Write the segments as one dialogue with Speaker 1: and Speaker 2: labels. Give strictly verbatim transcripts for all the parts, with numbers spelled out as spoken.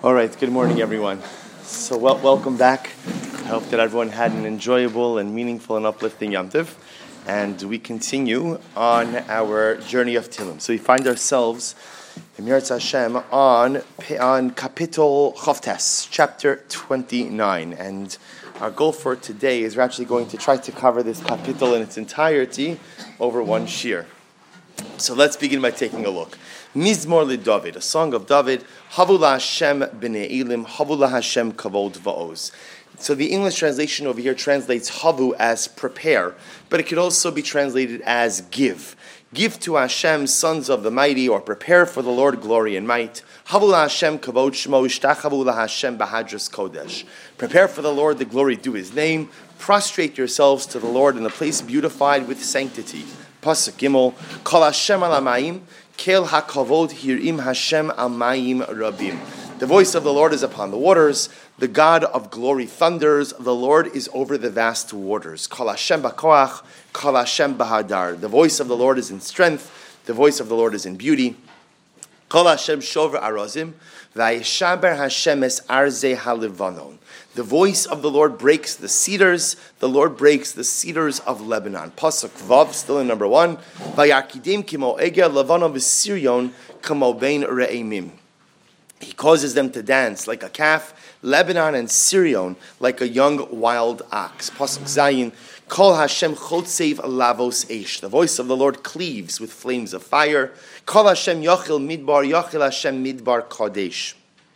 Speaker 1: All right, good morning, everyone. So wel- welcome back. I hope that everyone had an enjoyable and meaningful and uplifting Yom Tov. And we continue on our journey of Tehillim. So we find ourselves in Meretz Hashem on, on Kapitel Chavtes, chapter twenty-nine. And our goal for today is we're actually going to try to cover this kapitel in its entirety over one shir. So let's begin by taking a look. Mizmor LeDavid, a song of David. Havu LaHashem b'nei Elim, Havu LaHashem kavod va'oz. So the English translation over here translates Havu as prepare, but it could also be translated as give. Give to Hashem, sons of the mighty, or prepare for the Lord glory and might. Havu LaHashem kavod shmo, ishtachavu LaHashem b'hadras kodesh. Prepare for the Lord the glory due His name. Prostrate yourselves to the Lord in a place beautified with sanctity. Pasuk Gimel, Kol Hashem al hamayim, Kel hakavod hirim Hashem al mayim rabim. The voice of the Lord is upon the waters. The God of glory thunders. The Lord is over the vast waters. Kol Hashem b'koach, Kol Hashem b'hadar. The voice of the Lord is in strength. The voice of the Lord is in beauty. Kol Hashem shover arazim, vayishaber Hashem es arze halevanon. The voice of the Lord breaks the cedars. The Lord breaks the cedars of Lebanon. Pasuk Vav, still in number one. Vayakidim kimo egel levanon v'siryon kamo bein re'emim. He causes them to dance like a calf. Lebanon and Sirion like a young wild ox. Pasuk Zayin. Kol Hashem chotzev lavos eish. The voice of the Lord cleaves with flames of fire. Kol Hashem yochil midbar, yochil Hashem midbar kadesh.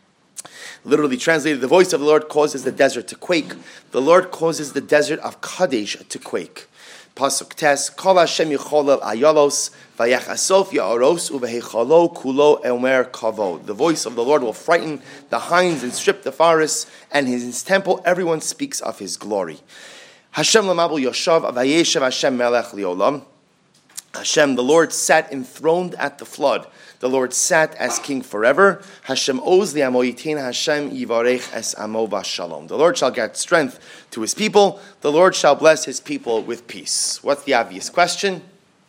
Speaker 1: Literally translated, the voice of the Lord causes the desert to quake. The Lord causes the desert of Kadesh to quake. Pasuk Tes, Kol Hashem yicholel ayalos, vayachasof ya'aros uvehechalo kulo emer kavod. The voice of the Lord will frighten the hinds and strip the forests, and in His temple everyone speaks of His glory. Hashem lamabul yoshav, vayeshev Hashem melech liolam. Hashem, the Lord, sat enthroned at the flood. The Lord sat as king forever. Hashem oz li'amo yitin, Hashem yivarech es amo v'shalom. The Lord shall grant strength to His people. The Lord shall bless His people with peace. What's the obvious question?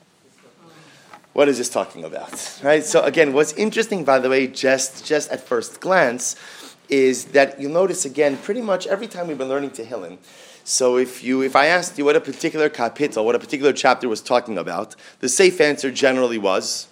Speaker 1: What is this talking about? Right. So again, what's interesting, by the way, just, just at first glance, is that you'll notice again, pretty much every time we've been learning Tehillim. So if you, if I asked you what a particular kapitel, what a particular chapter was talking about, the safe answer generally was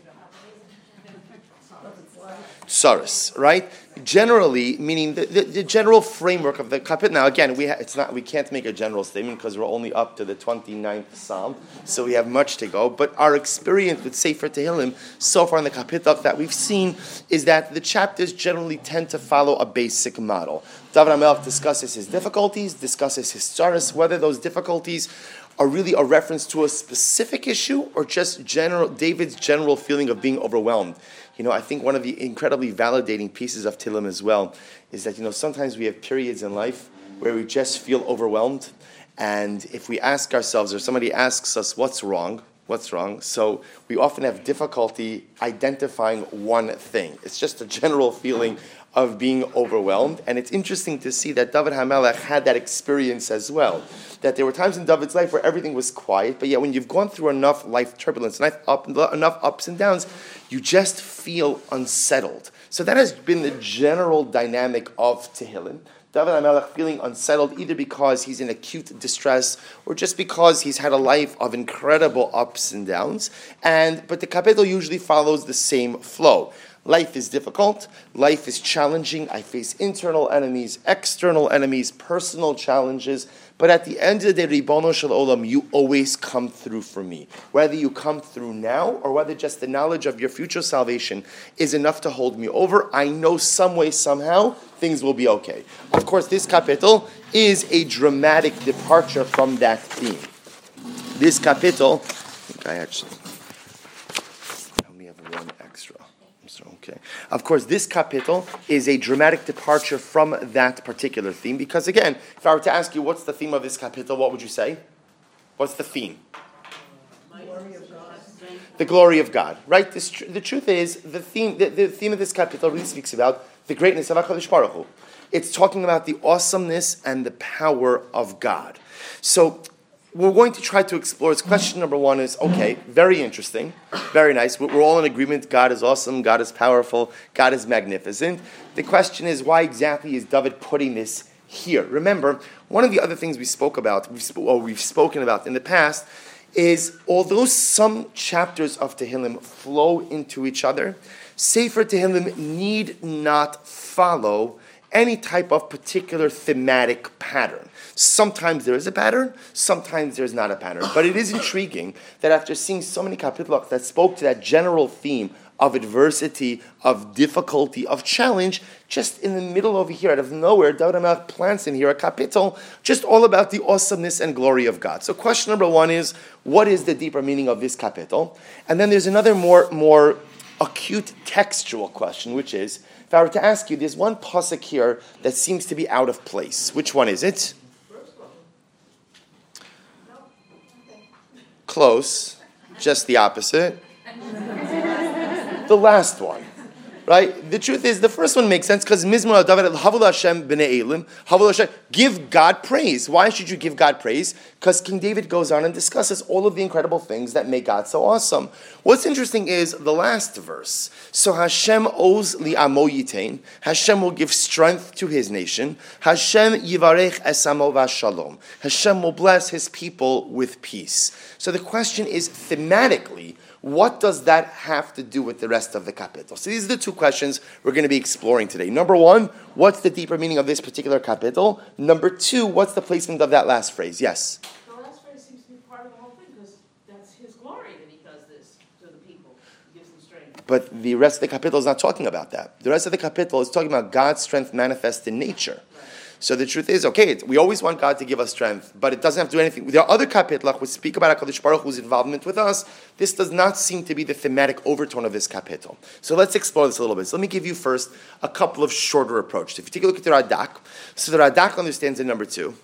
Speaker 1: Tsaros, right? Generally, meaning the, the, the general framework of the kapitel. Now, again, we ha- it's not we can't make a general statement because we're only up to the twenty-ninth Psalm, so we have much to go. But our experience with Sefer Tehillim so far in the kapitel that we've seen is that the chapters generally tend to follow a basic model. David HaMelech discusses his difficulties, discusses his tsaros, whether those difficulties are really a reference to a specific issue or just general David's general feeling of being overwhelmed. You know, I think one of the incredibly validating pieces of Tehillim as well is that, you know, sometimes we have periods in life where we just feel overwhelmed. And if we ask ourselves, or somebody asks us, what's wrong? What's wrong? So we often have difficulty identifying one thing. It's just a general feeling of being overwhelmed. And it's interesting to see that David HaMelech had that experience as well. That there were times in David's life where everything was quiet, but yet when you've gone through enough life turbulence, enough, up, enough ups and downs, you just feel unsettled. So that has been the general dynamic of Tehillim. David HaMelech feeling unsettled either because he's in acute distress or just because he's had a life of incredible ups and downs. And but the kapitel usually follows the same flow. Life is difficult. Life is challenging. I face internal enemies, external enemies, personal challenges. But at the end of the day, Ribono Shel Olam, you always come through for me. Whether you come through now or whether just the knowledge of your future salvation is enough to hold me over, I know some way, somehow, things will be okay. Of course, this kapitel is a dramatic departure from that theme. This kapitel, I think I actually, I only have one extra. Okay. Of course, this kapitel is a dramatic departure from that particular theme because, again, if I were to ask you what's the theme of this kapitel, what would you say? What's the theme? Glory of God. The glory of God, right? This tr- the truth is, the theme the, the theme of this kapitel really speaks about the greatness of HaKadosh Baruch Hu. It's talking about the awesomeness and the power of God. So, we're going to try to explore is question number one is, okay, very interesting, very nice. We're all in agreement. God is awesome. God is powerful. God is magnificent. The question is, why exactly is David putting this here? Remember, one of the other things we spoke about, we've sp- or we've spoken about in the past, is although some chapters of Tehillim flow into each other, Sefer Tehillim need not follow any type of particular thematic pattern. Sometimes there is a pattern, sometimes there's not a pattern. But it is intriguing that after seeing so many kapitloch that spoke to that general theme of adversity, of difficulty, of challenge, just in the middle over here, out of nowhere, David HaMelech plants in here a kapitel just all about the awesomeness and glory of God. So question number one is, what is the deeper meaning of this kapitel? And then there's another more, more acute textual question, which is, if I were to ask you, there's one pasuk here that seems to be out of place. Which one is it? Close. Just the opposite. The last one. Right? The truth is, the first one makes sense because Mizmor David Havul Hashem b'nei Elim, Havul Hashem, give God praise. Why should you give God praise? Because King David goes on and discusses all of the incredible things that make God so awesome. What's interesting is the last verse. So Hashem owes li amo yitain. Hashem will give strength to his nation. Hashem yivarech esamo v'shalom. Hashem will bless his people with peace. So the question is, thematically, what does that have to do with the rest of the kapitel? So these are the two questions we're going to be exploring today. Number one, what's the deeper meaning of this particular kapitel? Number two, what's the placement of that last phrase? Yes?
Speaker 2: The last phrase seems to be part of the whole thing because that's his glory that he does this to the people. He gives them strength.
Speaker 1: But the rest of the kapitel is not talking about that. The rest of the kapitel is talking about God's strength manifest in nature. So the truth is, okay, we always want God to give us strength, but it doesn't have to do anything. There are other kapitlach which speak about HaKadosh Baruch Hu's involvement with us. This does not seem to be the thematic overtone of this kapitel. So let's explore this a little bit. So let me give you first a couple of shorter approaches. If you take a look at the Radak, so the Radak understands in number two,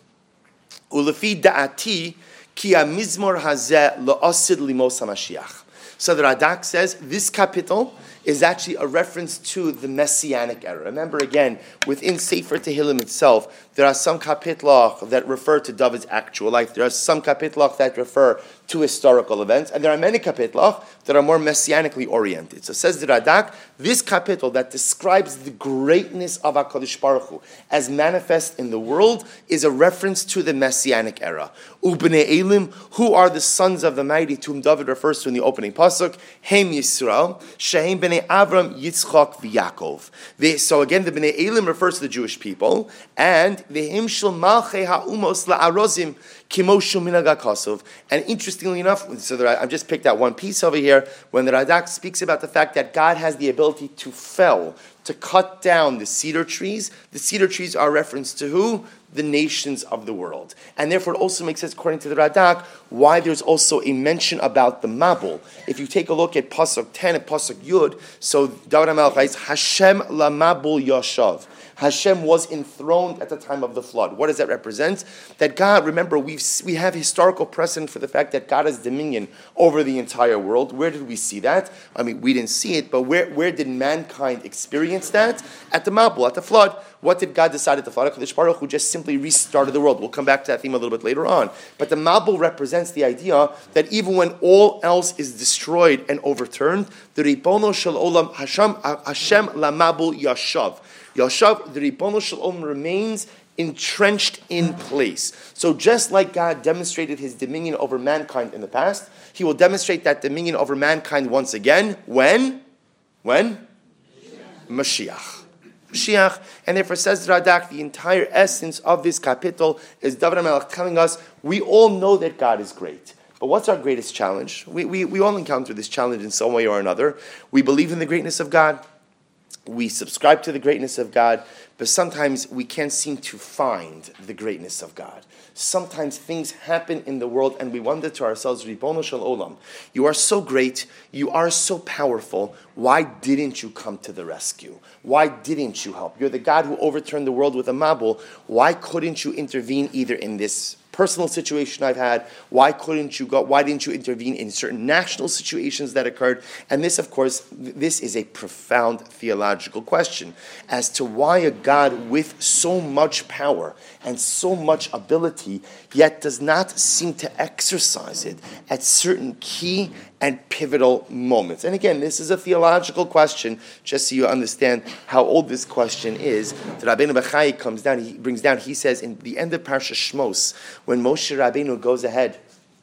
Speaker 1: Ulefi da'ati ki ha-mizmor hazeh lo'asid limos ha-Mashiach. So the Radak says this kapitel is actually a reference to the Messianic era. Remember again, within Sefer Tehillim itself, there are some kapitlach that refer to David's actual life. There are some kapitlach that refer to historical events. And there are many kapitlach that are more messianically oriented. So says the Radak, this kapitel that describes the greatness of HaKadosh Baruch Hu as manifest in the world is a reference to the Messianic era. Ubnei Elim, who are the sons of the mighty, to whom David refers to in the opening pasuk, Heim Yisrael, Shehem Bnei Avram, Yitzchak, v'Yakov. They, so again, the Bnei Elim refers to the Jewish people, and V'Him Shel Malchei HaUmos LaArozim, Kimoshu Minag HaKosov. And interestingly enough, so that I, I've just picked out one piece over here, when the Radak speaks about the fact that God has the ability to fell, to cut down the cedar trees. The cedar trees are a reference to who? The nations of the world. And therefore it also makes sense, according to the Radak, why there's also a mention about the Mabul. If you take a look at Pasuk ten and Pasuk Yud, so David HaMelech writes, Hashem la Mabul Yashav. Hashem was enthroned at the time of the flood. What does that represent? That God, remember, we we have historical precedent for the fact that God has dominion over the entire world. Where did we see that? I mean, we didn't see it, but where, where did mankind experience that? At the Mabul, at the flood. What did God decide at the flood? HaKadosh Baruch Hu just simply restarted the world. We'll come back to that theme a little bit later on. But the Mabul represents the idea that even when all else is destroyed and overturned, the Ribono Shel Olam, Hashem, Hashem la Mabul Yashav. Yashav, the Ribono Shel Olam remains entrenched in place. So just like God demonstrated his dominion over mankind in the past, he will demonstrate that dominion over mankind once again. When? When? Mashiach. Mashiach, and therefore says Radak, the entire essence of this kapitel is David HaMelech telling us we all know that God is great. But what's our greatest challenge? We, we, we all encounter this challenge in some way or another. We believe in the greatness of God. We subscribe to the greatness of God, but sometimes we can't seem to find the greatness of God. Sometimes things happen in the world and we wonder to ourselves, Ribono Shel Olam, you are so great, you are so powerful, why didn't you come to the rescue? Why didn't you help? You're the God who overturned the world with a Mabul, why couldn't you intervene either in this personal situation I've had. Why couldn't you go? Why didn't you intervene in certain national situations that occurred? And this, of course, this is a profound theological question as to why a God with so much power and so much ability yet does not seem to exercise it at certain key and pivotal moments. And again, this is a theological question, just so you understand how old this question is. The Rabbeinu Bechai comes down, he brings down, he says in the end of Parsha Shmos, when Moshe Rabbeinu goes ahead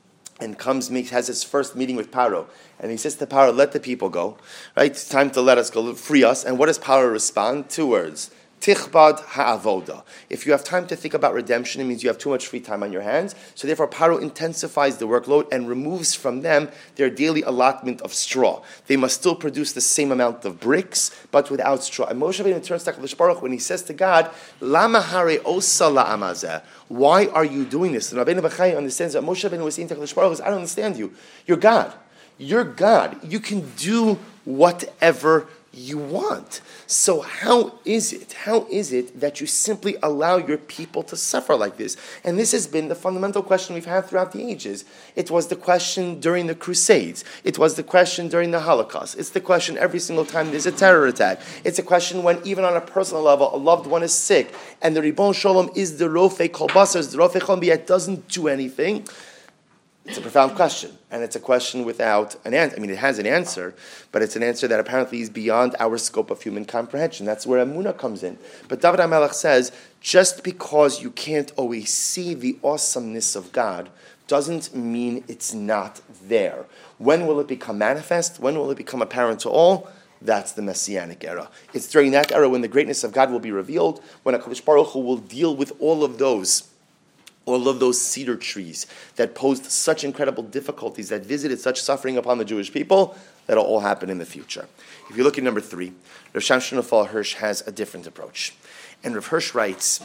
Speaker 1: and comes, makes, has his first meeting with Paro, and he says to Paro, let the people go, right? It's time to let us go, free us. And what does Paro respond? Two words. Tichbad ha'avoda. If you have time to think about redemption, it means you have too much free time on your hands. So therefore, Paro intensifies the workload and removes from them their daily allotment of straw. They must still produce the same amount of bricks, but without straw. And Moshe Rabbeinu turns to HaKadosh Baruch when he says to God, Lama hare osa la'amazeh. Why are you doing this? And Rabbeinu Bechai understands that Moshe Rabbeinu was saying to HaKadosh Baruch Hu, I don't understand you. You're God. You're God. You can do whatever you want. So how is it? How is it that you simply allow your people to suffer like this? And this has been the fundamental question we've had throughout the ages. It was the question during the Crusades. It was the question during the Holocaust. It's the question every single time there's a terror attack. It's a question when even on a personal level, a loved one is sick, and the Ribon Shalom is the Rofei Kol Basar, the Rofei Chol, yet doesn't do anything. It's a profound question, and it's a question without an answer. I mean, it has an answer, but it's an answer that apparently is beyond our scope of human comprehension. That's where Emunah comes in. But David HaMelech says, just because you can't always see the awesomeness of God doesn't mean it's not there. When will it become manifest? When will it become apparent to all? That's the Messianic era. It's during that era when the greatness of God will be revealed, when HaKadosh Baruch Hu will deal with all of those all of those cedar trees that posed such incredible difficulties, that visited such suffering upon the Jewish people. That'll all happen in the future. If you look at number three, Rav Shamshon Raphael Hirsch has a different approach. And Rav Hirsch writes,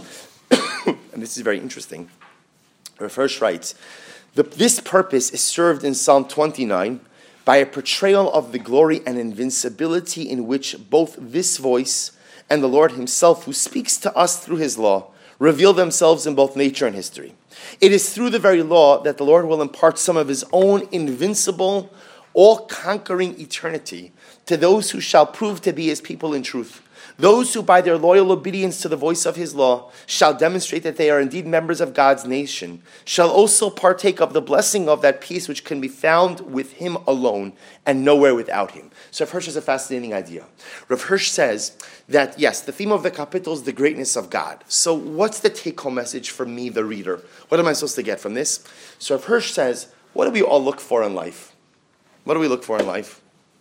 Speaker 1: and this is very interesting, Rav Hirsch writes, the, this purpose is served in Psalm twenty-nine by a portrayal of the glory and invincibility in which both this voice and the Lord himself, who speaks to us through his law, reveal themselves in both nature and history. It is through the very law that the Lord will impart some of his own invincible, all-conquering eternity to those who shall prove to be his people in truth. Those who by their loyal obedience to the voice of his law shall demonstrate that they are indeed members of God's nation, shall also partake of the blessing of that peace which can be found with him alone and nowhere without him. So Rav Hirsch has a fascinating idea. Rav Hirsch says that, yes, the theme of the capital is the greatness of God. So what's the take-home message for me, the reader? What am I supposed to get from this? So Rav Hirsch says, what do we all look for in life? What do we look for in life?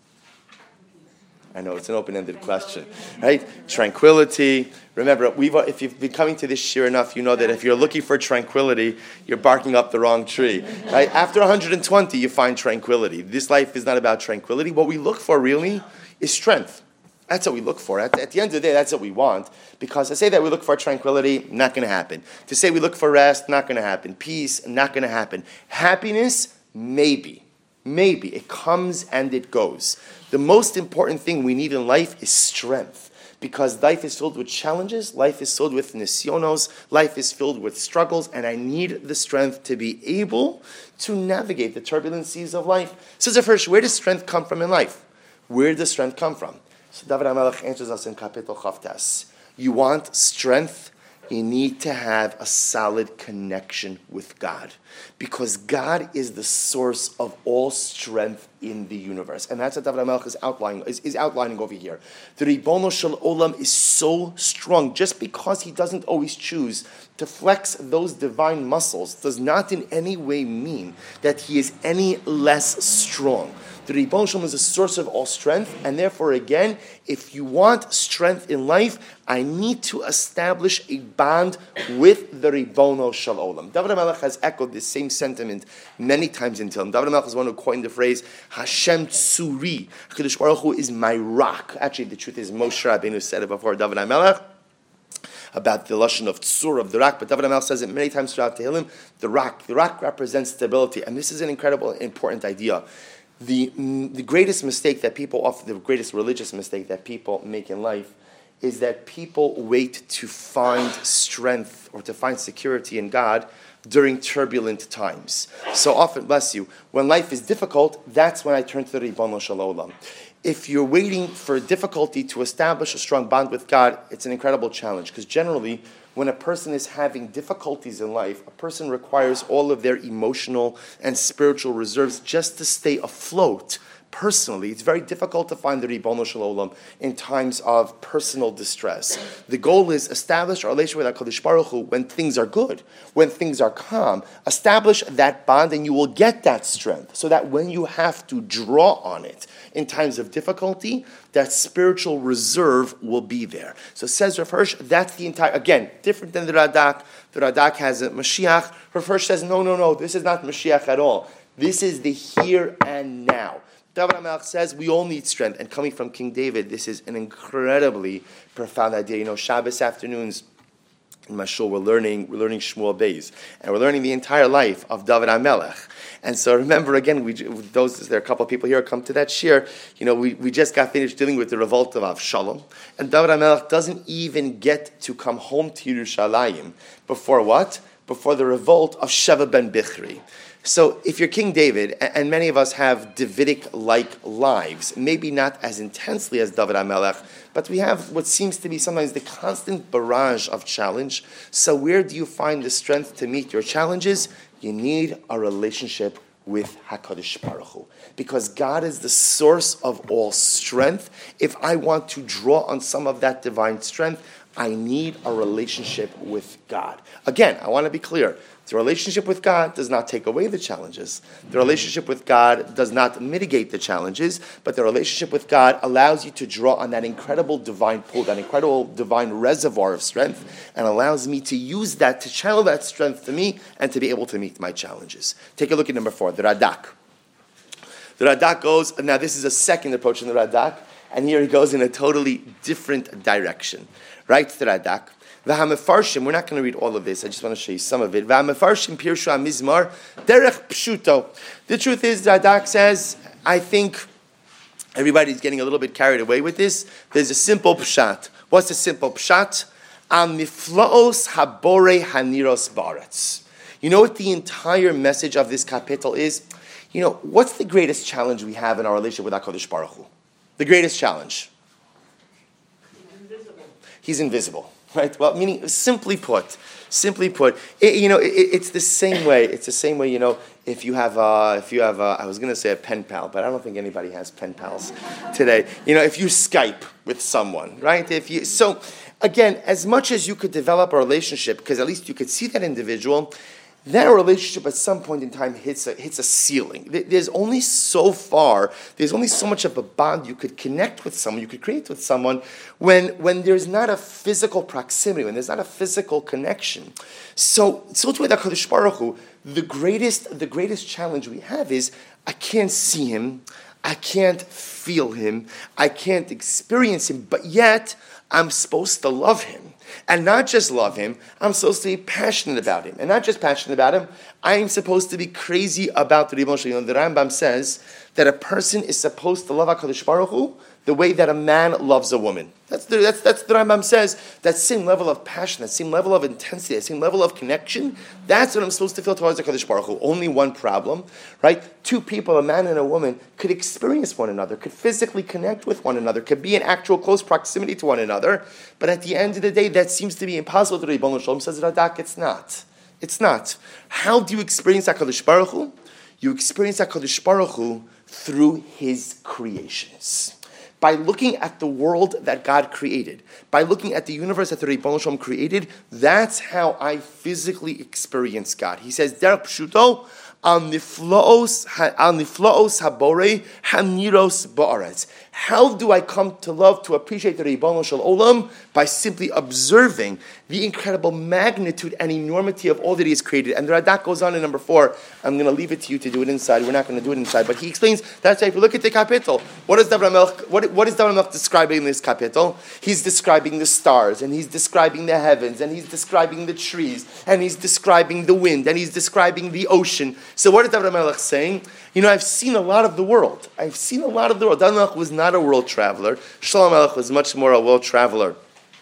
Speaker 1: I know, it's an open-ended question, right? Tranquility. Remember, we've, if you've been coming to this shir enough, you know that if you're looking for tranquility, you're barking up the wrong tree, right? After one hundred twenty, you find tranquility. This life is not about tranquility. What we look for, really, is strength. That's what we look for. At, at the end of the day, that's what we want. Because to say that we look for tranquility, not going to happen. To say we look for rest, not going to happen. Peace, not going to happen. Happiness, maybe. Maybe. It comes and it goes. The most important thing we need in life is strength. Because life is filled with challenges, life is filled with nisyonos, life is filled with struggles, and I need the strength to be able to navigate the turbulent seas of life. So first, where does strength come from in life? Where does strength come from? So David HaMelech answers us in Kapitel Chavtas. You want strength? You need to have a solid connection with God. Because God is the source of all strength in the universe. And that's what David HaMelech is outlining, is, is outlining over here. The Ribono Shel Olam is so strong. Just because he doesn't always choose to flex those divine muscles does not in any way mean that he is any less strong. The Ribono Shel Olam is the source of all strength, and therefore, again, if you want strength in life, I need to establish a bond with the Ribono Shel Olam. David HaMelech has echoed this same sentiment many times in Tehillim. David HaMelech is one who coined the phrase, Hashem Tzuri. HaKadosh Baruch Hu is my rock. Actually, the truth is, Moshe Rabbeinu said it before David HaMelech, about the lashon of tzur, of the rock, but David HaMelech says it many times throughout Tehillim, the rock. The rock represents stability, and this is an incredible, important idea. The, the greatest mistake that people, often the greatest religious mistake that people make in life is that people wait to find strength or to find security in God during turbulent times. So often, bless you, when life is difficult, that's when I turn to the Ribono Shel Olam. If you're waiting for difficulty to establish a strong bond with God, it's an incredible challenge, because generally, when a person is having difficulties in life, a person requires all of their emotional and spiritual reserves just to stay afloat. Personally, it's very difficult to find the Ribono Shel Olam in times of personal distress. The goal is establish our relationship with HaKadosh Baruch Hu when things are good, when things are calm. Establish that bond and you will get that strength so that when you have to draw on it in times of difficulty, that spiritual reserve will be there. So says Rav Hirsch, that's the entire, again, different than the Radak. The Radak has a Mashiach. Rav Hirsch says, no, no, no, this is not Mashiach at all. This is the here and now. David HaMelech says we all need strength, and coming from King David, this is an incredibly profound idea. You know, Shabbos afternoons in Mashul, we're learning we're learning Shmuel Beis, and we're learning the entire life of David HaMelech. And so remember again, we those there are a couple of people here who come to that shir. You know, we, we just got finished dealing with the revolt of Avshalom, and David HaMelech doesn't even get to come home to Yerushalayim before what? Before the revolt of Sheva ben Bichri. So if you're King David, and many of us have Davidic-like lives, maybe not as intensely as David HaMelech, but we have what seems to be sometimes the constant barrage of challenge. So where do you find the strength to meet your challenges? You need a relationship with HaKadosh Baruch Hu. Because God is the source of all strength. If I want to draw on some of that divine strength, I need a relationship with God. Again, I want to be clear. The relationship with God does not take away the challenges. The relationship with God does not mitigate the challenges, but the relationship with God allows you to draw on that incredible divine pool, that incredible divine reservoir of strength, and allows me to use that to channel that strength to me and to be able to meet my challenges. Take a look at number four, the Radak. The Radak goes, now this is a second approach in the Radak, and here he goes in a totally different direction. Right, the Radak. V'hamefarshim, we're not going to read all of this, I just want to show you some of it. V'hamefarshim pirshu hamizmar derech pshuto. The truth is, the Radak says, I think everybody's getting a little bit carried away with this. There's a simple pshat. What's the simple pshat? Am niflaos habore haniros baretz. You know what the entire message of this kapitel is? You know, what's the greatest challenge we have in our relationship with HaKadosh Baruch Hu? The greatest challenge?
Speaker 2: He's invisible.
Speaker 1: He's invisible. Right? Well, meaning, simply put, simply put, it, you know, it, it's the same way. It's the same way, you know, if you have, uh, if you have, uh, I was going to say a pen pal, but I don't think anybody has pen pals today. You know, if you Skype with someone, right? If you, so again, as much as you could develop a relationship, because at least you could see that individual, that relationship at some point in time hits a, hits a ceiling. There's only so far, there's only so much of a bond you could connect with someone, you could create with someone when, when there's not a physical proximity, when there's not a physical connection. So, so to HaKadosh Baruch Hu, the greatest, the greatest challenge we have is, I can't see him, I can't feel him, I can't experience him, but yet I'm supposed to love him. And not just love him, I'm supposed to be passionate about him. And not just passionate about him, I'm supposed to be crazy about the Ribono Shel Olam. The Rambam says that a person is supposed to love HaKadosh Baruch Hu the way that a man loves a woman. That's the, that's, that's the Rambam says. That same level of passion, that same level of intensity, that same level of connection, that's what I'm supposed to feel towards HaKadosh Baruch Hu. Only one problem, right? Two people, a man and a woman, could experience one another, could physically connect with one another, could be in actual close proximity to one another, but at the end of the day, that seems to be impossible to Ribono Shel Olam. Says Radak, it's not. It's not. How do you experience HaKadosh Baruch Hu? You experience HaKadosh Baruch Hu through his creations. By looking at the world that God created, by looking at the universe that the Ribono Shel Olam created, that's how I physically experience God. He says, Derech pshuto, al niflaos habore haniros ba'aretz. How do I come to love, to appreciate the Ribono Shel Olam? By simply observing the incredible magnitude and enormity of all that he has created. And the Radak goes on in number four. I'm going to leave it to you to do it inside. We're not going to do it inside. But he explains, that's why if you look at the kapitel, what is David HaMelech, what, what is David HaMelech describing in this kapitel? He's describing the stars, and he's describing the heavens, and he's describing the trees, and he's describing the wind, and he's describing the ocean. So what is David HaMelech saying? You know, I've seen a lot of the world. I've seen a lot of the world. David HaMelech was not a world traveler. Shlomo HaMelech was much more a world traveler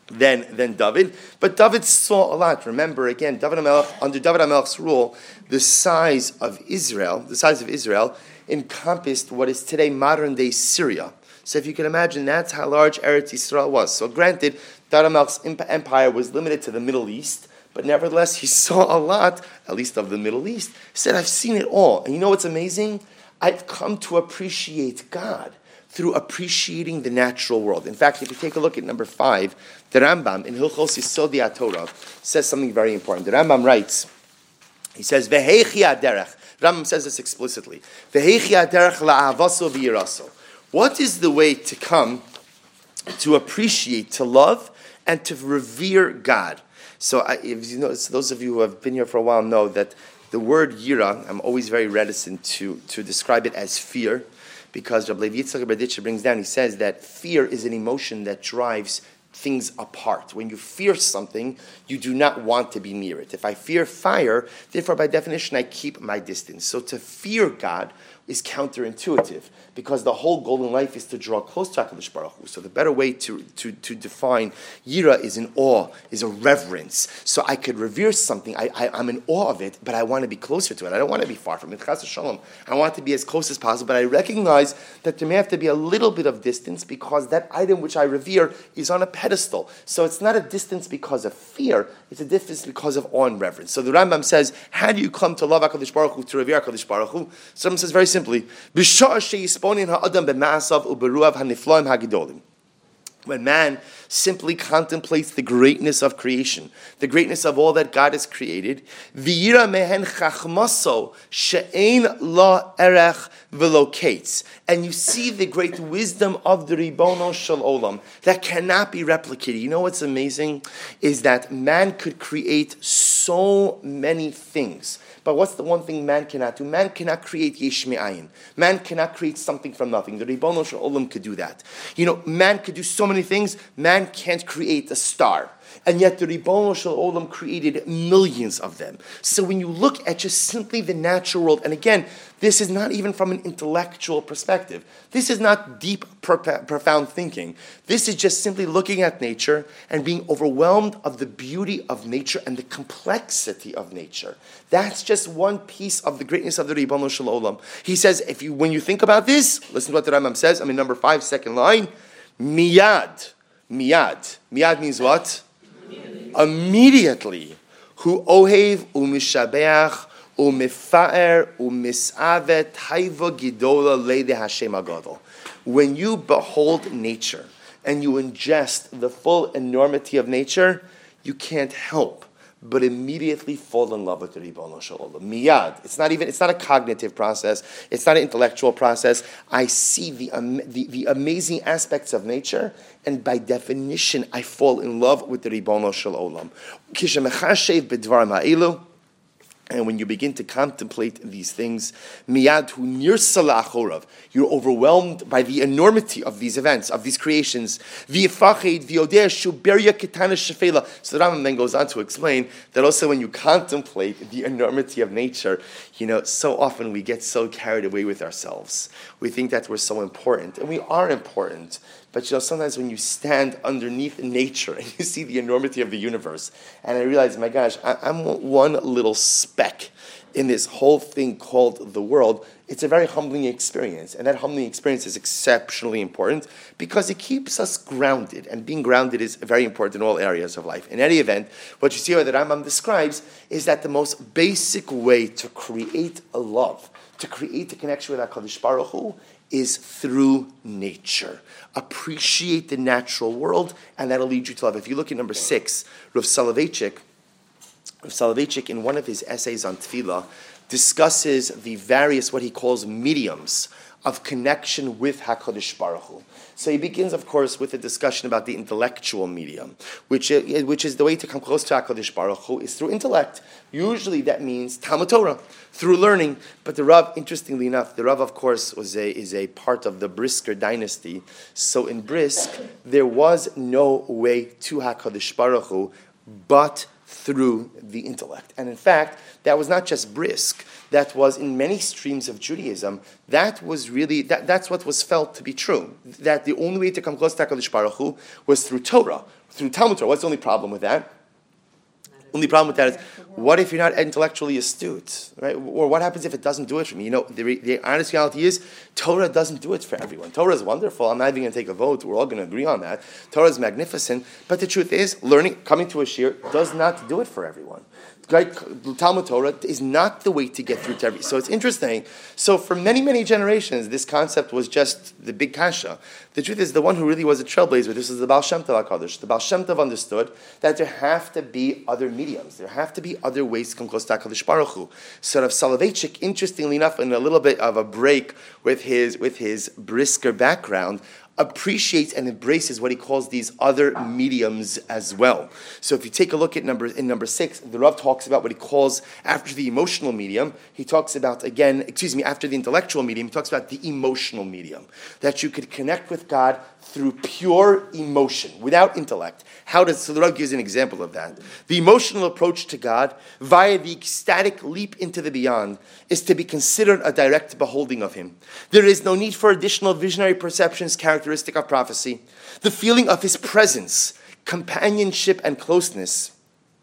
Speaker 1: than, than David. But David saw a lot. Remember, again, David HaMelech, under David HaMelech's rule, the size of Israel, the size of Israel encompassed what is today modern-day Syria. So if you can imagine, that's how large Eretz Yisrael was. So granted, David HaMelech's empire was limited to the Middle East, but nevertheless, he saw a lot, at least of the Middle East. He said, I've seen it all. And you know what's amazing? I've come to appreciate God through appreciating the natural world. In fact, if you take a look at number five, the Rambam in Hilchos Yisod HaTorah says something very important. The Rambam writes, he says, V'heichi aderech. Rambam says this explicitly. V'heichi aderech la'avaso v'yiraso. What is the way to come to appreciate, to love, and to revere God? So, I, if you know, so those of you who have been here for a while know that the word yira, I'm always very reticent to, to describe it as fear, because Rabbi Levi Yitzchak Berditcher brings down, he says that fear is an emotion that drives things apart. When you fear something, you do not want to be near it. If I fear fire, therefore by definition I keep my distance. So to fear God is counterintuitive, because the whole goal in life is to draw close to HaKadosh Baruch Hu. So the better way to, to, to define yira is an awe, is a reverence. So I could revere something, I, I, I'm in awe of it, but I want to be closer to it. I don't want to be far from it. Chas v'shalom. I want to be as close as possible, but I recognize that there may have to be a little bit of distance, because that item which I revere is on a pedestal. So it's not a distance because of fear, it's a distance because of awe and reverence. So the Rambam says, how do you come to love HaKadosh Baruch Hu, to revere HaKadosh Baruch Hu? So Rambam says very simply, when man simply contemplates the greatness of creation, the greatness of all that God has created, and you see the great wisdom of the Ribono Shel Olam that cannot be replicated. You know what's amazing is that man could create so many things. But what's the one thing man cannot do? Man cannot create yesh me'ayin. Man cannot create something from nothing. The Ribono Shel Olam could do that. You know, man could do so many things. Man can't create a star. And yet the Ribono Shel Olam created millions of them. So when you look at just simply the natural world, and again, this is not even from an intellectual perspective. This is not deep, profound thinking. This is just simply looking at nature and being overwhelmed of the beauty of nature and the complexity of nature. That's just one piece of the greatness of the Ribono Shel Olam. He says, if you when you think about this, listen to what the Rambam says. I mean, number five, second line, miyad, miyad. Miyad means what? Immediately. Immediately. Hu ohev u'mishabeach u'mifaer u'misavet haiva gidola leide Hashem agadol. When you behold nature and you ingest the full enormity of nature, you can't help but immediately fall in love with the Ribono Shel Olam. Miyad. It's not even. It's not a cognitive process. It's not an intellectual process. I see the um, the, the amazing aspects of nature, and by definition, I fall in love with the Ribono Shel Olam. Kishemechashev b'dvarim ha'elu. And when you begin to contemplate these things, miyad hu nirsala achorav, you're overwhelmed by the enormity of these events, of these creations. V'yifached v'yodeh shuberia ketana shefela. So the Rambam then goes on to explain that also when you contemplate the enormity of nature, you know, so often we get so carried away with ourselves. We think that we're so important, and we are important. But you know, sometimes when you stand underneath nature and you see the enormity of the universe, and I realize, my gosh, I, I'm one little speck in this whole thing called the world, it's a very humbling experience. And that humbling experience is exceptionally important because it keeps us grounded. And being grounded is very important in all areas of life. In any event, what you see what the Rambam describes is that the most basic way to create a love, to create a connection with HaKadosh Baruch Hu, is through nature. Appreciate the natural world, and that'll lead you to love. If you look at number six, Rav Soloveitchik, Rav Soloveitchik in one of his essays on Tefillah discusses the various, what he calls mediums of connection with HaKadosh Baruch Hu. So he begins, of course, with a discussion about the intellectual medium, which is, which is the way to come close to HaKadosh Baruch Hu is through intellect. Usually that means Talmud Torah, through learning. But the Rav, interestingly enough, the Rav, of course, was a, is a part of the Brisker dynasty. So in Brisk, there was no way to HaKadosh Baruch Hu but through the intellect. And in fact, that was not just brisk. That was in many streams of Judaism. That was really, that, that's what was felt to be true. That the only way to come close to HaKadosh Baruch Hu was through Torah, through Talmud Torah. What's the only problem with that? Only problem with that is, what if you're not intellectually astute, right? Or what happens if it doesn't do it for me? You know, the, re- the honest reality is, Torah doesn't do it for everyone. Torah is wonderful. I'm not even going to take a vote. We're all going to agree on that. Torah is magnificent. But the truth is, learning, coming to a shir does not do it for everyone. Right? Talmud Torah is not the way to get through to every. So it's interesting. So for many, many generations, this concept was just the big kasha. The truth is, the one who really was a trailblazer, this is the Baal Shem Tov HaKadosh. The Baal Shem Tov understood that there have to be other mediums. There have to be other ways to come close to HaKadosh Baruch Hu. Sort of Soloveitchik, interestingly enough, in a little bit of a break with his with his brisker background, appreciates and embraces what he calls these other mediums as well. So if you take a look at number in number six, the Rav talks about what he calls, after the emotional medium, he talks about, again, excuse me, after the intellectual medium, he talks about the emotional medium, that you could connect with God through pure emotion, without intellect. How does, so the Rav gives an example of that. The emotional approach to God, via the ecstatic leap into the beyond, is to be considered a direct beholding of Him. There is no need for additional visionary perceptions characteristic of prophecy. The feeling of His presence, companionship, and closeness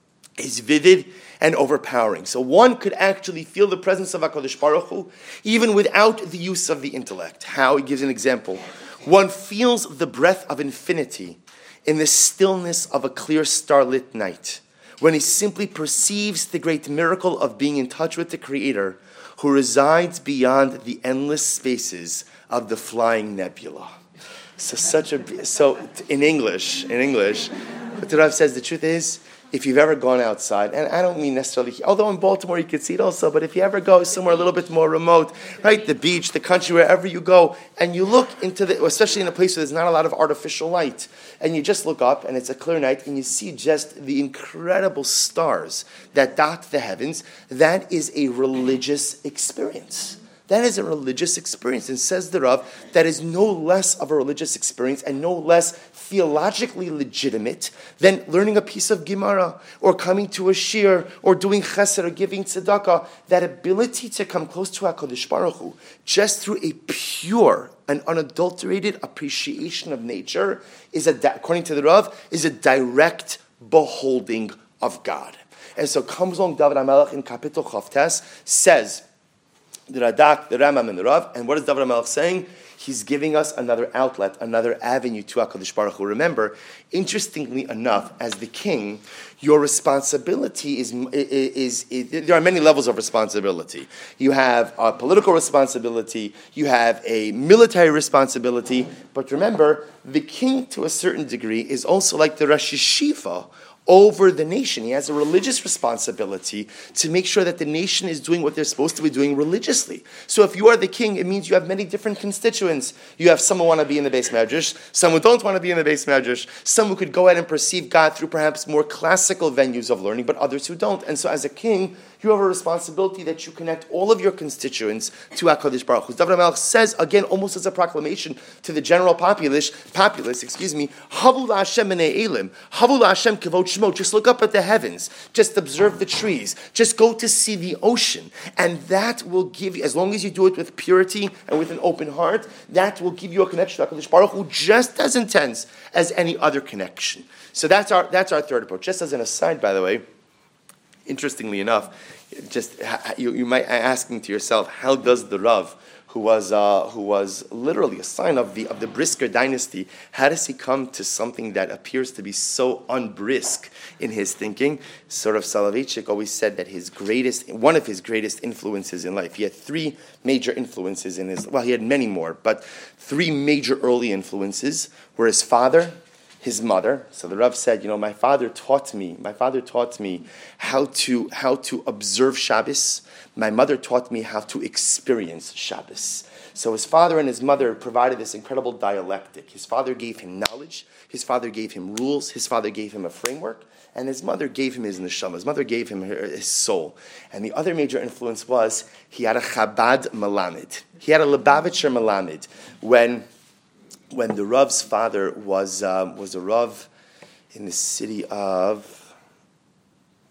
Speaker 1: is vivid and overpowering. So one could actually feel the presence of HaKadosh Baruch Hu even without the use of the intellect. How? He gives an example. One feels the breath of infinity in the stillness of a clear starlit night, when he simply perceives the great miracle of being in touch with the Creator, who resides beyond the endless spaces of the flying nebula. So such a so in English, in English, what the Rav says, the truth is, if you've ever gone outside, and I don't mean necessarily, although in Baltimore you could see it also, but if you ever go somewhere a little bit more remote, right, the beach, the country, wherever you go, and you look into the, especially in a place where there's not a lot of artificial light, and you just look up, and it's a clear night, and you see just the incredible stars that dot the heavens, that is a religious experience. That is a religious experience. And says the Rav, that is no less of a religious experience and no less theologically legitimate than learning a piece of Gemara or coming to a shir or doing chesed or giving tzedakah. That ability to come close to HaKadosh Baruch Hu just through a pure and unadulterated appreciation of nature is, a, according to the Rav, is a direct beholding of God. And so comes along David HaMelech in Kapitel Chavtes, says, the Radak, the Rambam, and the Rav, and what is David HaMelech saying? He's giving us another outlet, another avenue to HaKadosh Baruch Hu. Remember, interestingly enough, as the king, your responsibility is, is, is, is there are many levels of responsibility. You have a political responsibility, you have a military responsibility, but remember, the king, to a certain degree, is also like the Rosh Yeshiva over the nation. He has a religious responsibility to make sure that the nation is doing what they're supposed to be doing religiously. So if you are the king, it means you have many different constituents. You have some who want to be in the Beis Medrash, some who don't want to be in the Beis Medrash, some who could go ahead and perceive God through perhaps more classical venues of learning, but others who don't. And so as a king, you have a responsibility that you connect all of your constituents to HaKadosh Baruch Hu. David HaMelech says, again, almost as a proclamation to the general populace, populace, excuse me, Havu la'Hashem b'nei Elim, Havu la'Hashem kavod shmo. Just look up at the heavens. Just observe the trees. Just go to see the ocean. And that will give you, as long as you do it with purity and with an open heart, that will give you a connection to HaKadosh Baruch Hu just as intense as any other connection. So that's our that's our third approach. Just as an aside, by the way, interestingly enough, just you, you might be asking to yourself, how does the Rav, who was uh, who was literally a sign of the of the Brisker dynasty, how does he come to something that appears to be so unbrisk in his thinking? Sort of Soloveitchik always said that his greatest, one of his greatest influences in life, he had three major influences in his, well, he had many more, but three major early influences were his father, his mother. So the Rav said, you know, my father taught me, my father taught me how to how to observe Shabbos. My mother taught me how to experience Shabbos. So his father and his mother provided this incredible dialectic. His father gave him knowledge, his father gave him rules, his father gave him a framework, and his mother gave him his neshama. His mother gave him her, his soul. And the other major influence was he had a Chabad Melamed. He had a Lubavitcher Melamed. When When the Rav's father was um, was a Rav in the city of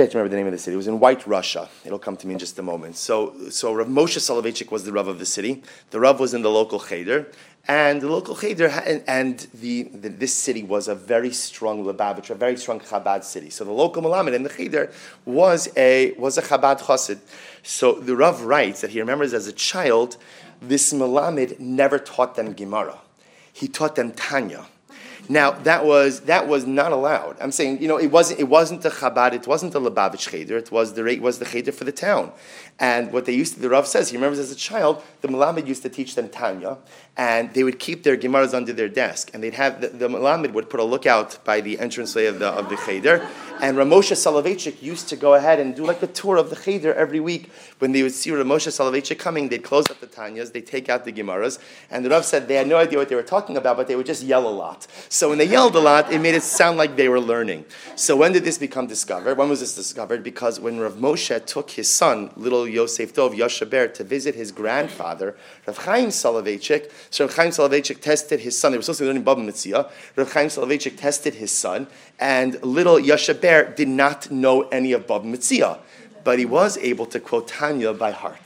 Speaker 1: can't remember the name of the city. It was in White Russia. It'll come to me in just a moment. So, so Rav Moshe Soloveitchik was the Rav of the city. The Rav was in the local cheder. And the local cheder, and, and the, the, this city was a very strong Lubavitch, a very strong Chabad city. So the local Melamed in the cheder was a, was a Chabad chassid. So the Rav writes that he remembers as a child, this Melamed never taught them Gemara. He taught them Tanya. Now that was that was not allowed. I'm saying, you know, it wasn't it wasn't the Chabad, it wasn't the Lubavitch cheder. It was the it was the cheder for the town. And what they used to, the Rav says, he remembers as a child, the Melamed used to teach them Tanya, and they would keep their Gemaras under their desk, and they'd have the, the Melamed would put a lookout by the entranceway of the of the cheder, and Rav Moshe Soloveitchik used to go ahead and do like a tour of the cheder every week. When they would see Rav Moshe Soloveitchik coming, they'd close up the Tanyas, they'd take out the Gemaras, and the Rav said they had no idea what they were talking about, but they would just yell a lot. So when they yelled a lot, it made it sound like they were learning. So when did this become discovered? When was this discovered? Because when Rav Moshe took his son, little Yosef Dov Yoshaber, to visit his grandfather, Rav Chaim Soloveitchik, so Rav Chaim Soloveitchik tested his son. They were supposed to be learning Baba Metzia. Rav Chaim Soloveitchik tested his son, and little Yoshaber did not know any of Baba Metzia, but he was able to quote Tanya by heart.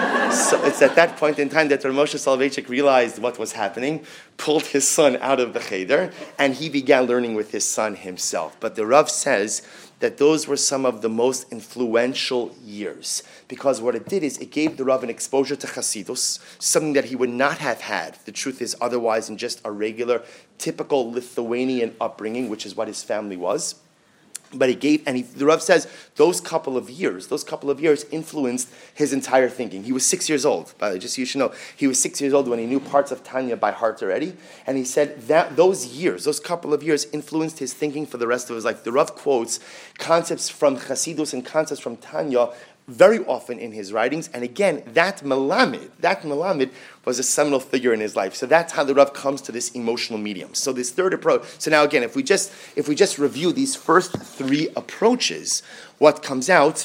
Speaker 1: So it's at that point in time that Rav Moshe Soloveitchik realized what was happening, pulled his son out of the cheder, and he began learning with his son himself. But the Rav says that those were some of the most influential years, because what it did is it gave the Rav an exposure to Chasidus, something that he would not have had, the truth is, otherwise in just a regular, typical Lithuanian upbringing, which is what his family was. But he gave, and he, the Rav says, those couple of years, those couple of years influenced his entire thinking. He was six years old, by the way, just so you should know. He was six years old when he knew parts of Tanya by heart already. And he said that those years, those couple of years influenced his thinking for the rest of his life. The Rav quotes concepts from Chasidus and concepts from Tanya very often in his writings, and again, that Melamed, that Melamed was a seminal figure in his life. So that's how the Rav comes to this emotional medium. So this third approach. So now again, if we just if we just review these first three approaches, what comes out?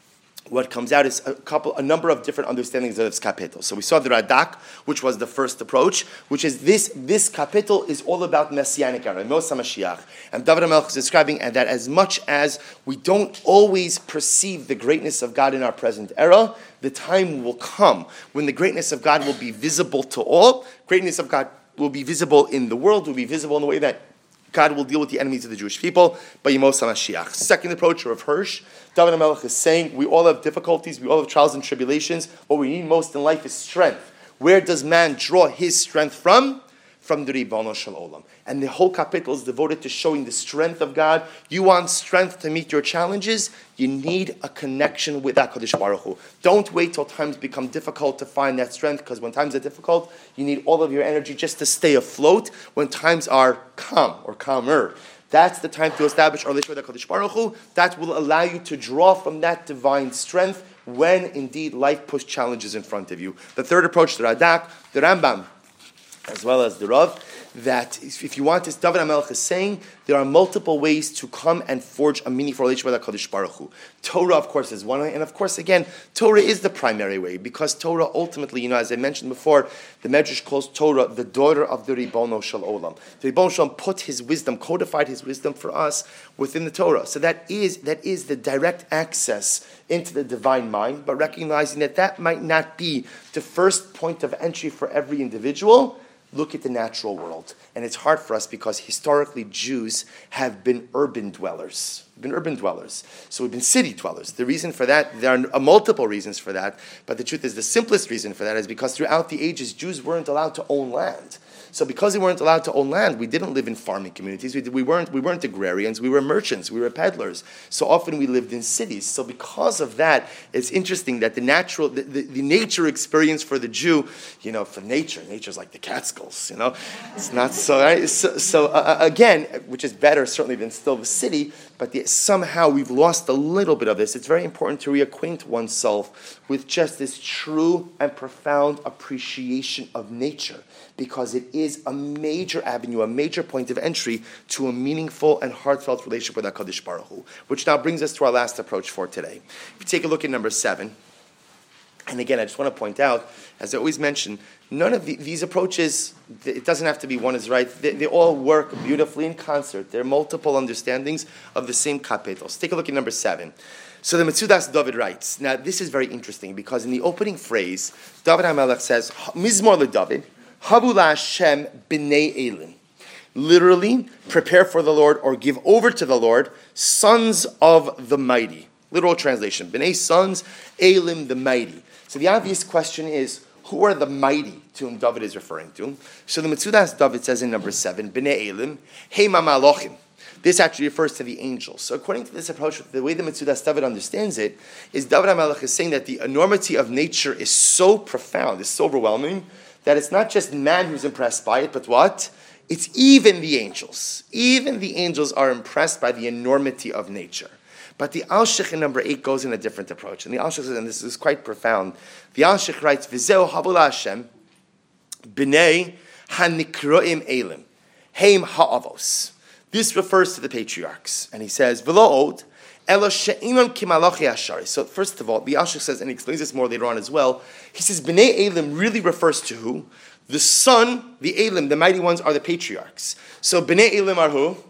Speaker 1: What comes out is a couple, a number of different understandings of this kapitel. So we saw the Radak, which was the first approach, which is this. This kapitel is all about messianic era, Mos HaMashiach, and David HaMelech is describing and that as much as we don't always perceive the greatness of God in our present era, the time will come when the greatness of God will be visible to all. Greatness of God will be visible in the world, will be visible in the way that God will deal with the enemies of the Jewish people by Yemos HaMashiach. Second approach of Hirsch, David HaMelech is saying we all have difficulties, we all have trials and tribulations. What we need most in life is strength. Where does man draw his strength from? From the Ribono Shel Olam. And the whole kapitel is devoted to showing the strength of God. You want strength to meet your challenges? You need a connection with HaKadosh Baruch Hu. Don't wait till times become difficult to find that strength, because when times are difficult, you need all of your energy just to stay afloat. When times are calm or calmer, that's the time to establish our relationship with HaKadosh Baruch Hu. That will allow you to draw from that divine strength when indeed life puts challenges in front of you. The third approach, the Radak, the Rambam, as well as the Rav, that if you want this, David HaMelech is saying there are multiple ways to come and forge a meaningful relationship with HaKadosh Baruch Hu. Torah, of course, is one way, and of course, again, Torah is the primary way, because Torah ultimately, you know, as I mentioned before, the Medrash calls Torah the daughter of the Ribono Shel Olam. The Ribono Shel Olam put his wisdom, codified his wisdom for us within the Torah. So that is that is the direct access into the divine mind, but recognizing that that might not be the first point of entry for every individual. Look at the natural world. And it's hard for us because historically Jews have been urban dwellers. We've been urban dwellers. So we've been city dwellers. The reason for that, there are multiple reasons for that, but the truth is the simplest reason for that is because throughout the ages, Jews weren't allowed to own land. So because we weren't allowed to own land, we didn't live in farming communities. We, we weren't we weren't agrarians. We were merchants. We were peddlers. So often we lived in cities. So because of that, it's interesting that the natural, the, the, the nature experience for the Jew, you know, for nature, nature's like the Catskills. You know, it's not so. Right? So, so uh, again, which is better certainly than still the city, but the, somehow we've lost a little bit of this. It's very important to reacquaint oneself with just this true and profound appreciation of nature, because it is a major avenue, a major point of entry to a meaningful and heartfelt relationship with HaKadosh Baruch Hu, which now brings us to our last approach for today. If you take a look at number seven, And again, I just want to point out, as I always mention, none of the, these approaches, it doesn't have to be one is right. They, they all work beautifully in concert. There are multiple understandings of the same kapetos. Take a look at number seven. So the Metzudas David writes. Now, this is very interesting because in the opening phrase, David HaMelech says, Mizmor LeDavid, Havu LaHashem b'nei Elim. Literally, prepare for the Lord or give over to the Lord, sons of the mighty. Literal translation, b'nei sons, Elim the mighty. So the obvious question is, who are the mighty to whom David is referring to? So the Metzudas David says in number seven, B'nei Elim, Heima Malochim. This actually refers to the angels. So according to this approach, the way the Metzudas David understands it, is David HaMelech is saying that the enormity of nature is so profound, is so overwhelming, that it's not just man who's impressed by it, but what? It's even the angels. Even the angels are impressed by the enormity of nature. But the Alshich in number eight goes in a different approach. And the Alshich says, and this is quite profound, the Alshich writes, V'zeu havu LaHashem, b'nei hanikroim elim, heim ha'avos. This refers to the patriarchs. And he says, V'lo od, elo she'inon kimalochi hashari. So first of all, the Alshich says, and he explains this more later on as well, he says, b'nei elim really refers to who? The son, the elim, the mighty ones, are the patriarchs. So b'nei elim are who?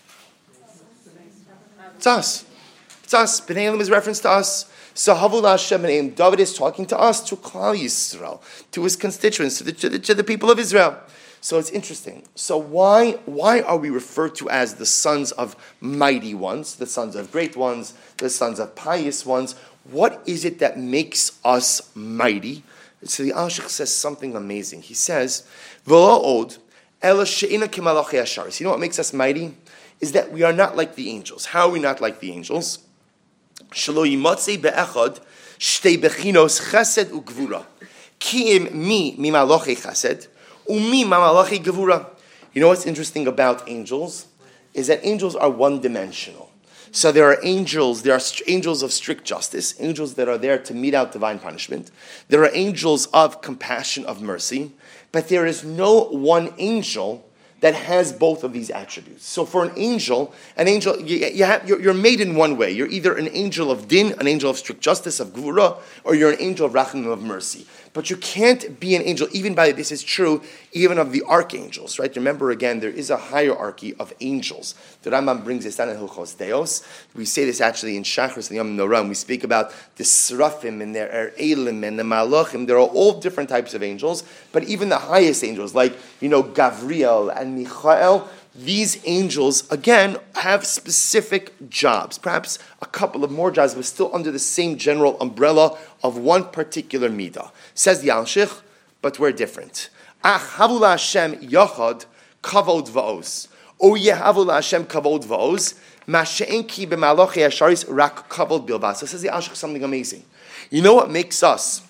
Speaker 1: It's us. It's us. B'nai Elim is reference to us. So Havu LaHashem b'nei, David is talking to us, to Klal Yisrael, to his constituents, to the, to the, to the people of Israel. So it's interesting. So why, why are we referred to as the sons of mighty ones, the sons of great ones, the sons of pious ones? What is it that makes us mighty? So the Alshich says something amazing. He says, V'lo od, ela she'ina kimalochi hasharis. You know what makes us mighty? Is that we are not like the angels. How are we not like the angels? Shelo yimatzei be'echad shtei bechinos chesed u'gvura. Ki'im mi mimalochi chesed u'mi mimalochi gvura. You know what's interesting about angels? Is that angels are one-dimensional. So there are angels, there are angels of strict justice, angels that are there to mete out divine punishment. There are angels of compassion, of mercy. But there is no one angel that has both of these attributes. So for an angel, an angel, you, you have, you're, you're made in one way. You're either an angel of din, an angel of strict justice, of gvura, or you're an angel of rachamim, of mercy. But you can't be an angel, even by, this is true, even of the archangels, right? Remember again, there is a hierarchy of angels. The Rambam brings this down in Hilchos Deos. We say this actually in Shachris and Yom Noram. We speak about the Srafim and their Elim and the Malachim. There are all different types of angels, but even the highest angels, like, you know, Gavriel and Michael, these angels, again, have specific jobs. Perhaps a couple of more jobs, but still under the same general umbrella of one particular midah. Says the Alshich, but we're different. Ach havu LaHashem yachad kavod va'oz. O yehavu LaHashem kavod va'oz. Ma she'en ki b'malochi hasharis rak kavod bilbas. So says the Alshich something amazing. You know what makes us,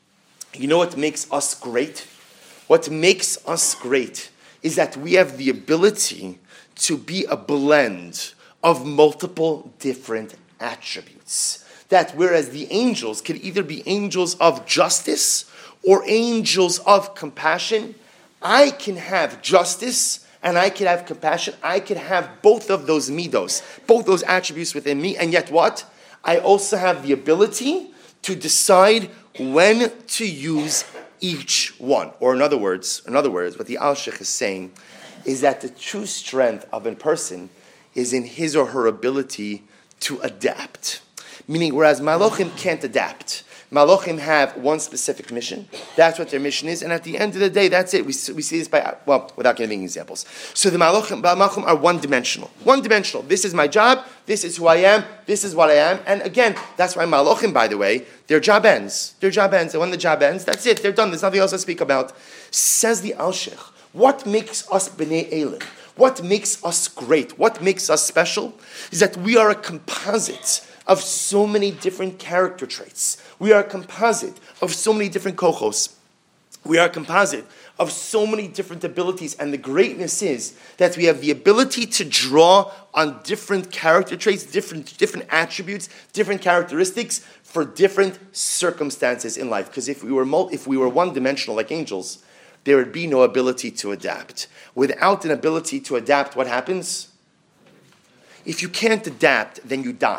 Speaker 1: you know what makes us great? What makes us great is that we have the ability to be a blend of multiple different attributes. That whereas the angels could either be angels of justice or angels of compassion, I can have justice and I can have compassion. I can have both of those midos, both those attributes within me, and yet what? I also have the ability to decide when to use each one. Or in other words, in other words, what the Alshich is saying is that the true strength of a person is in his or her ability to adapt. Meaning, whereas Malachim can't adapt. Malachim have one specific mission. That's what their mission is. And at the end of the day, that's it. We, we see this by, well, without giving examples. So the Malachim, Malachim are one-dimensional. One-dimensional. This is my job. This is who I am. This is what I am. And again, that's why Malachim, by the way, their job ends. Their job ends. And when the job ends, that's it. They're done. There's nothing else to speak about. Says the Alshich, what makes us B'nai Elim? What makes us great? What makes us special? Is that we are a composite of so many different character traits. We are a composite of so many different kochos. We are a composite of so many different abilities. And the greatness is that we have the ability to draw on different character traits, different, different attributes, different characteristics for different circumstances in life. Because if we were mul- if we were one-dimensional like angels, there would be no ability to adapt. Without an ability to adapt, what happens? If you can't adapt, then you die.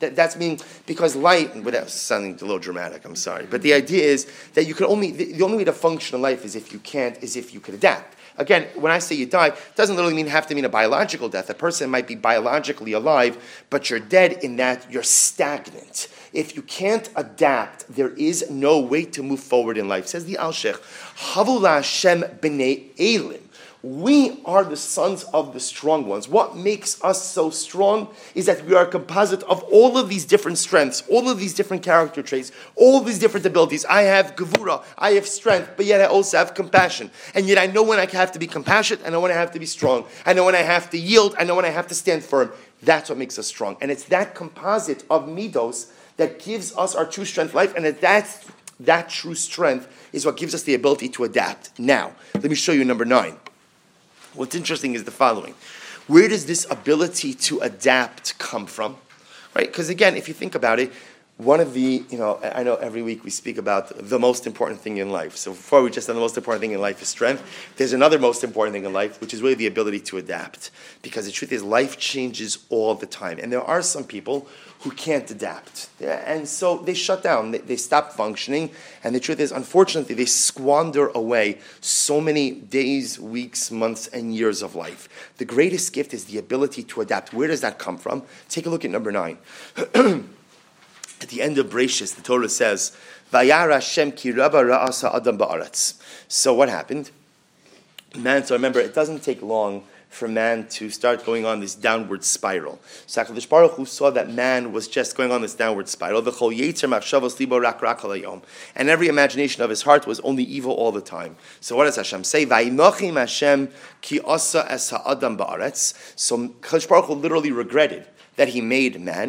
Speaker 1: That, that's meaning, because life, without sounding a little dramatic, I'm sorry, but the idea is that you can only, the, the only way to function in life is if you can't, is if you could adapt. Again, when I say you die, it doesn't literally mean have to mean a biological death. A person might be biologically alive, but you're dead in that you're stagnant. If you can't adapt, there is no way to move forward in life. Says the Al-Sheikh, Havu la'Hashem b'nei Elim. We are the sons of the strong ones. What makes us so strong is that we are a composite of all of these different strengths, all of these different character traits, all of these different abilities. I have gevura, I have strength, but yet I also have compassion. And yet I know when I have to be compassionate, I know when I have to be strong. I know when I have to yield, I know when I have to stand firm. That's what makes us strong. And it's that composite of midos that gives us our true strength life, and that that's, that true strength is what gives us the ability to adapt. Now, let me show you number nine. What's interesting is the following. Where does this ability to adapt come from? Right? Because again, if you think about it, one of the, you know, I know every week we speak about the most important thing in life. So before we just said the most important thing in life is strength, there's another most important thing in life, which is really the ability to adapt. Because the truth is, life changes all the time. And there are some people who can't adapt. And so they shut down, they, they stop functioning. And the truth is, unfortunately, they squander away so many days, weeks, months, and years of life. The greatest gift is the ability to adapt. Where does that come from? Take a look at number nine. At the end of Bereshis, the Torah says, "Vayara Hashem ki raba ra'asa adam ba'aretz." So what happened? Man, so remember, it doesn't take long for man to start going on this downward spiral. So HaKadosh Baruch Hu saw that man was just going on this downward spiral. V'chol yetzer machshavos libo rak rak halayom. And every imagination of his heart was only evil all the time. So what does Hashem say? Vayinochim Hashem ki asa es ha'adam ba'aretz. So HaKadosh Baruch Hu literally regretted that he made man,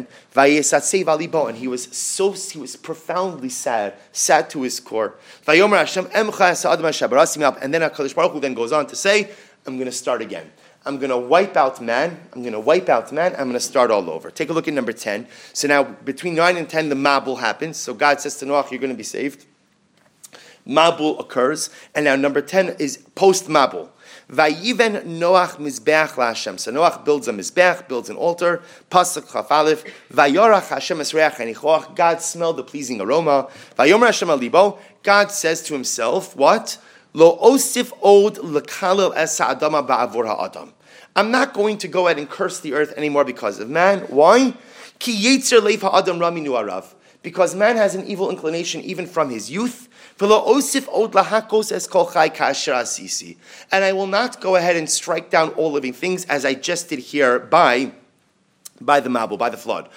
Speaker 1: and he was so he was profoundly sad, sad to his core. And then HaKadosh Baruch Hu then goes on to say, I'm going to start again. I'm going to wipe out man. I'm going to wipe out man. I'm going to start all over. Take a look at number ten. So now between nine and ten, the Mabul happens. So God says to Noach, you're going to be saved. Mabul occurs, and now number ten is post Mabul. Vayiven Noach mizbeach laHashem. So Noach builds a mizbeach, builds an altar. Pasuk Chaf Aleph. Vayorach Hashem es reach hanichoach. God smelled the pleasing aroma. Vayomer Hashem al libo. God says to himself, what? Lo osif od lekalel es ha'adama ba'avur ha'adam. I'm not going to go ahead and curse the earth anymore because of man. Why? Ki yetzer leif ha'adam rami nu arav. Because man has an evil inclination even from his youth. And I will not go ahead and strike down all living things as I just did here by, by the Mabul, by the flood.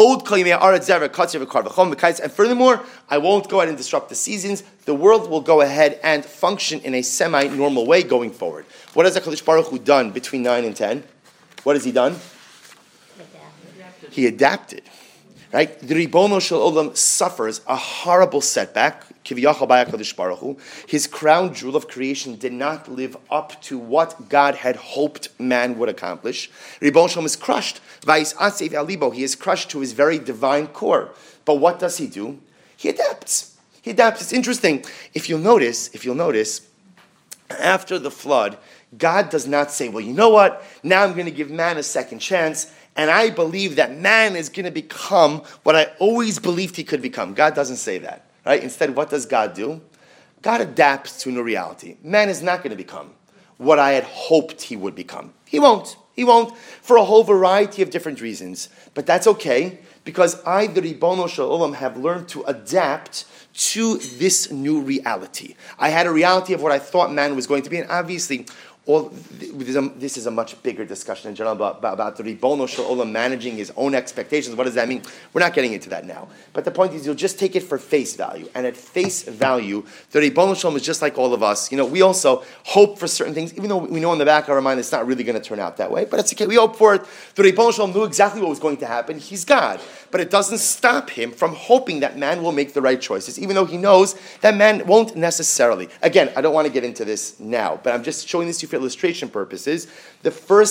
Speaker 1: And furthermore, I won't go ahead and disrupt the seasons. The world will go ahead and function in a semi-normal way going forward. What has HaKadosh Baruch Hu done between nine and ten? What has he done? Adapted. He adapted. Right? The Ribono Shel Olam suffers a horrible setback. Kiviyachal by HaKadosh Baruch Hu. His crown jewel of creation did not live up to what God had hoped man would accomplish. Ribono Shel Olam is crushed. Vayis Atzev al libo. He is crushed to his very divine core. But what does he do? He adapts. He adapts. It's interesting. If you'll notice, if you'll notice, after the flood, God does not say, well, you know what? Now I'm going to give man a second chance. And I believe that man is going to become what I always believed he could become. God doesn't say that, right? Instead, what does God do? God adapts to a new reality. Man is not going to become what I had hoped he would become. He won't. He won't for a whole variety of different reasons. But that's okay, because I, the Ribono Shel Olam, have learned to adapt to this new reality. I had a reality of what I thought man was going to be, and obviously, all, this is a much bigger discussion in general about, about the Ribono Shel Olam managing his own expectations. What does that mean? We're not getting into that now. But the point is, you'll just take it for face value. And at face value, the Ribono Shel Olam is just like all of us. You know, we also hope for certain things, even though we know in the back of our mind it's not really going to turn out that way. But it's okay. We hope for it. The Ribono Shel Olam knew exactly what was going to happen. He's God. But it doesn't stop him from hoping that man will make the right choices, even though he knows that man won't necessarily. Again, I don't want to get into this now, but I'm just showing this to you for illustration purposes. The first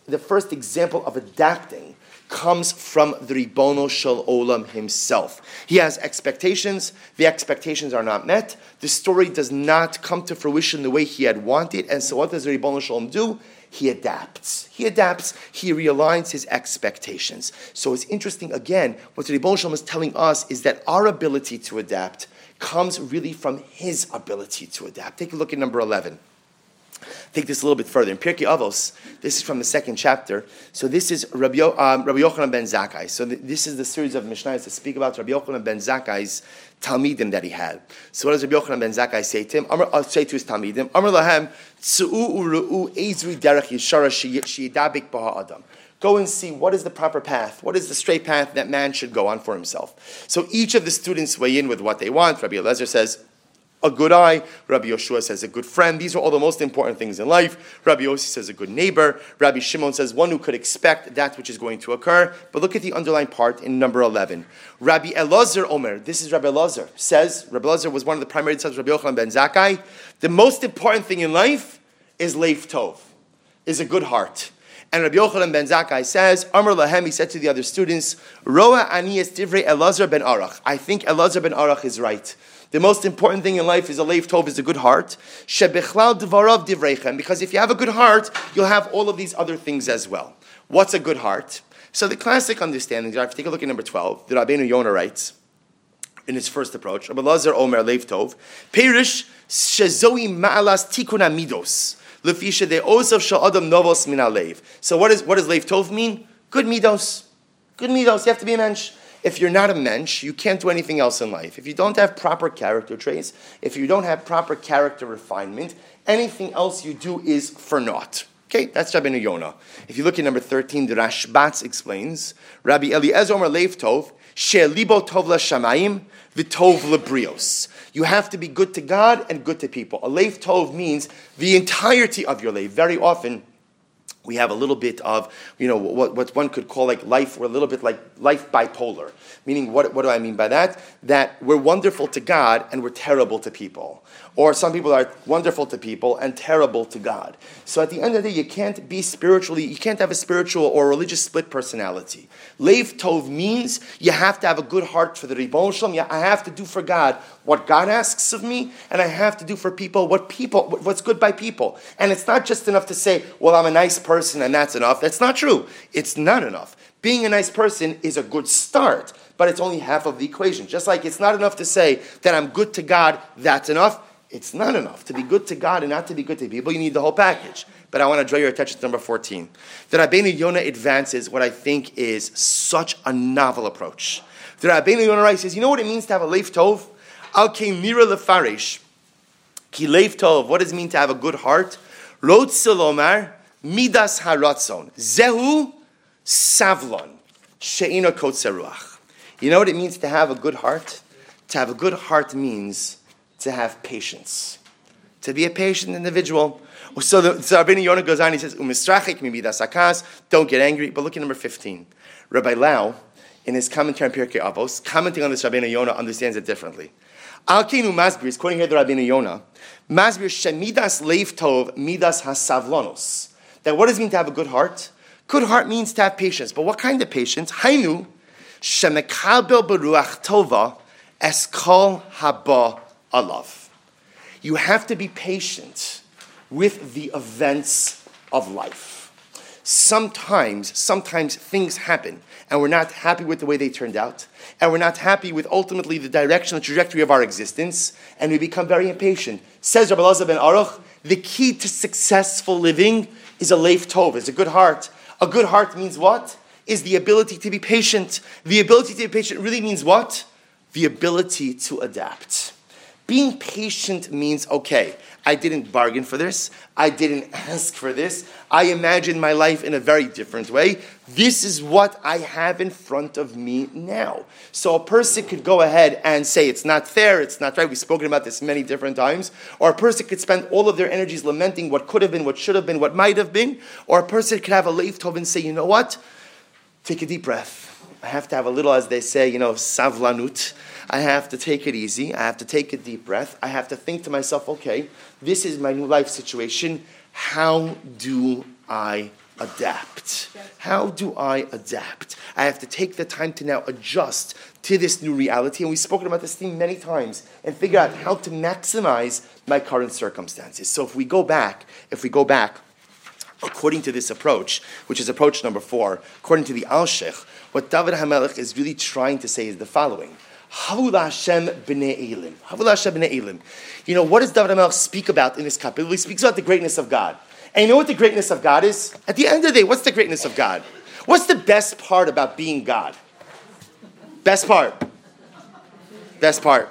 Speaker 1: the first example of adapting comes from the Ribono Shel Olam himself. He has expectations. The expectations are not met. The story does not come to fruition the way he had wanted. And so what does the Ribono Shel Olam do? He adapts. He adapts. He realigns his expectations. So it's interesting, again, what the Ribono Shel Olam is telling us is that our ability to adapt comes really from his ability to adapt. Take a look at number eleven. Take this a little bit further. In Pirkei Avos, this is from the second chapter. So this is Rabbi, Yo, um, Rabbi Yochanan ben Zakkai. So th- this is the series of Mishnayos that speak about Rabbi Yochanan ben Zakkai's Talmidim that he had. So what does Rabbi Yochanan ben Zakkai say to him? Amar, uh, say to his Talmidim, Amar lahem, tzu'u u'ru'u ezri derech yishara sheyidabik baha adam. Go and see what is the proper path, what is the straight path that man should go on for himself. So each of the students weigh in with what they want. Rabbi Eliezer says, a good eye. Rabbi Yoshua says a good friend. These are all the most important things in life. Rabbi Yossi says a good neighbor. Rabbi Shimon says one who could expect that which is going to occur. But look at the underlying part in number eleven. Rabbi Elazar Omer, this is Rabbi Elazar, says, Rabbi Elazar was one of the primary disciples of Rabbi Yochanan ben Zakkai. The most important thing in life is leif tov, is a good heart. And Rabbi Yochanan ben Zakkai says, Amar lahem, he said to the other students, Roa ani es divrei Elazar ben Arach. I think Elazar ben Arach is right. The most important thing in life is a leif tov, is a good heart. Shebechlal dvarav divreichem, because if you have a good heart, you'll have all of these other things as well. What's a good heart? So the classic understanding, if you take a look at number twelve, the Rabbeinu Yonah writes, in his first approach, Rabbi Elazar Omer leif tov, Perish shezoi ma'alas tikuna midos, lefisha de'osav shel adam novos min halev. So what, is, what does leif tov mean? Good midos. Good midos. You have to be a mensch. If you're not a mensch, you can't do anything else in life. If you don't have proper character traits, if you don't have proper character refinement, anything else you do is for naught. Okay, that's Rabbeinu Yonah. If you look at number thirteen, the Rashbatz explains, Rabbi Eliezer Omer leif tov, she'libo tov l'shamayim, v'tov l'brios. You have to be good to God and good to people. A leif tov means the entirety of your life. Very often, we have a little bit of, you know, what, what one could call like life, we're a little bit like life bipolar. Meaning, what, what do I mean by that? That we're wonderful to God and we're terrible to people. Or some people are wonderful to people and terrible to God. So at the end of the day, you can't be spiritually, you can't have a spiritual or religious split personality. Leif Tov means you have to have a good heart for the Ribono Shel Olam. I have to do for God what God asks of me, and I have to do for people what people, what's good by people. And it's not just enough to say, well, I'm a nice person and that's enough. That's not true. It's not enough. Being a nice person is a good start, but it's only half of the equation. Just like it's not enough to say that I'm good to God, that's enough. It's not enough. To be good to God and not to be good to people, you need the whole package. But I want to draw your attention to number fourteen. The Rabbeinu Yonah advances what I think is such a novel approach. The Rabbeinu Yonah writes, says, you know what it means to have a leif tov? Al kein nira lefarish. Ki leif tov. What does it mean to have a good heart? Rot silomar midas haratzon. Zehu savlon. She'ina kotzer ruach. You know what it means to have a good heart? To have a good heart means to have patience. To be a patient individual. So the so Rabbeinu Yonah goes on, he says, Umistrachik midas hakas, don't get angry. But look at number fifteen. Rabbi Lau, in his commentary on Pirkei Avos, commenting on this, Rabbeinu Yonah understands it differently. Alkeinu Masbir is quoting here the Rabbeinu Yonah. Masbir shemidas leif tov midas hasavlonos. That what does it mean to have a good heart? Good heart means to have patience. But what kind of patience? Hainu shemekabel beruach tova eskol haba alav. You have to be patient with the events of life. Sometimes, sometimes things happen, and we're not happy with the way they turned out, and we're not happy with ultimately the direction, the trajectory of our existence, and we become very impatient. Says Rabbi Elazar ben Aruch, the key to successful living is a leif tov, is a good heart. A good heart means what? Is the ability to be patient. The ability to be patient really means what? The ability to adapt. Being patient means, okay, I didn't bargain for this. I didn't ask for this. I imagined my life in a very different way. This is what I have in front of me now. So a person could go ahead and say it's not fair, it's not right. We've spoken about this many different times. Or a person could spend all of their energies lamenting what could have been, what should have been, what might have been. Or a person could have a leif tov and say, you know what? Take a deep breath. I have to have a little, as they say, you know, savlanut. I have to take it easy. I have to take a deep breath. I have to think to myself, okay, this is my new life situation. How do I adapt? How do I adapt? I have to take the time to now adjust to this new reality. And we've spoken about this theme many times and figure out how to maximize my current circumstances. So if we go back, if we go back, according to this approach, which is approach number four, according to the Alshich, what David HaMelech is really trying to say is the following. Havula Hashem b'nei Elim. Havula Hashem b'nei Elim. You know, what does David HaMelech speak about in this capital? He speaks about the greatness of God. And you know what the greatness of God is? At the end of the day, what's the greatness of God? What's the best part about being God? Best part. Best part.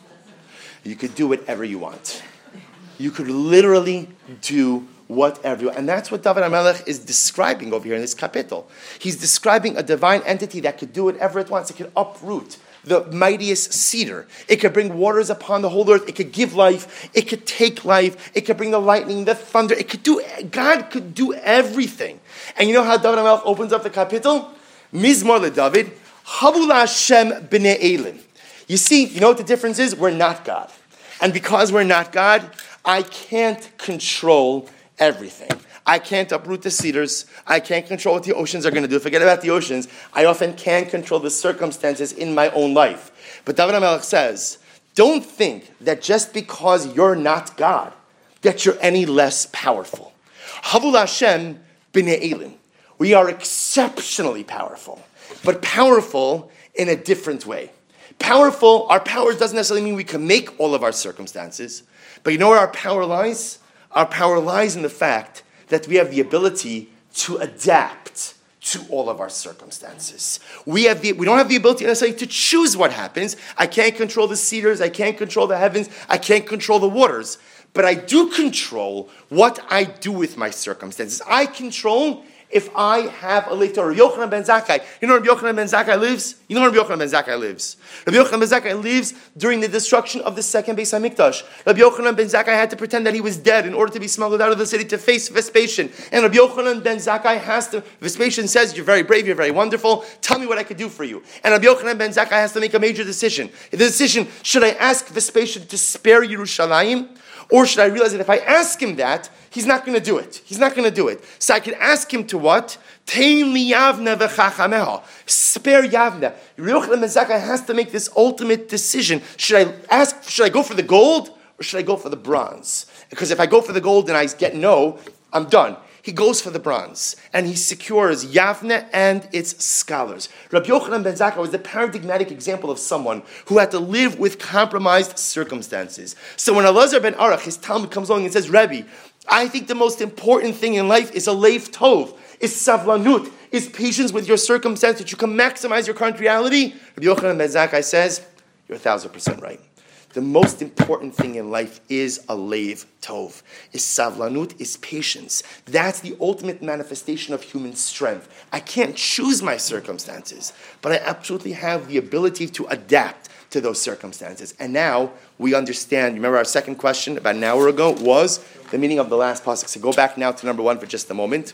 Speaker 1: You could do whatever you want. You could literally do whatever you want. And that's what David HaMelech is describing over here in this capital. He's describing a divine entity that could do whatever it wants. It could uproot the mightiest cedar. It could bring waters upon the whole earth. It could give life. It could take life. It could bring the lightning, the thunder. It could do, God could do everything. And you know how David HaMelech opens up the capital? Mizmor LeDavid, Havula Hashem b'nei Elim. You see, you know what the difference is? We're not God. And because we're not God, I can't control everything. I can't uproot the cedars. I can't control what the oceans are going to do. Forget about the oceans. I often can't control the circumstances in my own life. But David HaMelech says, don't think that just because you're not God, that you're any less powerful. Havul Hashem b'nei Elim. We are exceptionally powerful, but powerful in a different way. Powerful, our power doesn't necessarily mean we can make all of our circumstances, but you know where our power lies? Our power lies in the fact that we have the ability to adapt to all of our circumstances. We have the, we don't have the ability necessarily to choose what happens. I can't control the cedars, I can't control the heavens, I can't control the waters, but I do control what I do with my circumstances. I control if I have a leif Torah. Rabbi Yochanan ben Zakkai. You know where Rabbi Yochanan ben Zakkai lives? You know where Rabbi Yochanan ben Zakkai lives? Rabbi Yochanan ben Zakkai lives during the destruction of the second Beis HaMikdash. Rabbi Yochanan ben Zakkai had to pretend that he was dead in order to be smuggled out of the city to face Vespasian. And Rabbi Yochanan ben Zakkai has to, Vespasian says, you're very brave, you're very wonderful, tell me what I could do for you. And Rabbi Yochanan ben Zakkai has to make a major decision. The decision, should I ask Vespasian to spare Yerushalayim? Or should I realize that if I ask him that, he's not going to do it. He's not going to do it. So I could ask him to what? Tein li Yavne v'chachameha. Spare Yavne. Rabbi Yochanan ben Zakkai has to make this ultimate decision. Should I ask, should I go for the gold or should I go for the bronze? Because if I go for the gold and I get no, I'm done. He goes for the bronze, and he secures Yavne and its scholars. Rabbi Yochanan ben Zakkai was the paradigmatic example of someone who had to live with compromised circumstances. So when Elazar ben Arach, his Talmud, comes along and says, Rebbe, I think the most important thing in life is a leif tov, is savlanut, is patience with your circumstance, that you can maximize your current reality. Rabbi Yochanan ben Zakkai says, you're a thousand percent right. The most important thing in life is a leif tov, is savlanut, is patience. That's the ultimate manifestation of human strength. I can't choose my circumstances, but I absolutely have the ability to adapt to those circumstances. And now we understand, remember our second question about an hour ago was the meaning of the last pasuk. So go back now to number one for just a moment.